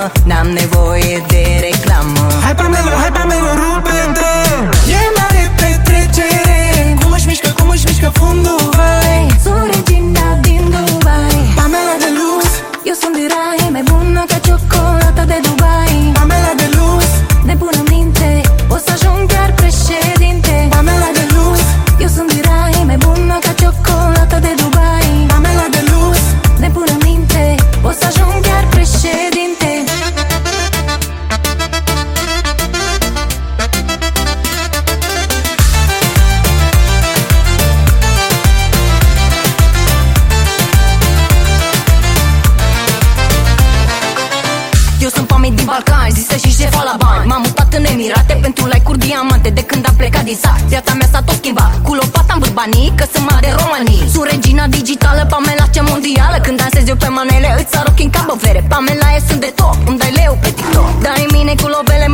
N-am nevoie de reclamă. Hai pe melo, rupe-te. E mare petrecere. Cum își mișcă fundul, vai. Sunt regina din Dubai, Pamela de lux. eu sunt de rai, mai bună ca ciocolata de Dubai. Pamela de lux. Nebună minte, o să ajung chiar președinte. Pamela de lux. Eu sunt de rai, mai bună ca ciocolata de Dubai. Pamela de lux. Nebună minte, o să ajung chiar președinte. Eu sunt Pami din Balcani, zisă și șefa la bani. M-am mutat în Emirate pentru like-uri diamante. De când am plecat din sat, viața mea s-a tot schimbat. Cu lopata în bârbanii, că sunt mare romanii. Sunt regina digitală, Pamela cea mondială. Când dansez eu pe manele, îți aroc în cap o vere. Pamela e sunt de top, îmi dai leu pe TikTok. Dai mine cu lovele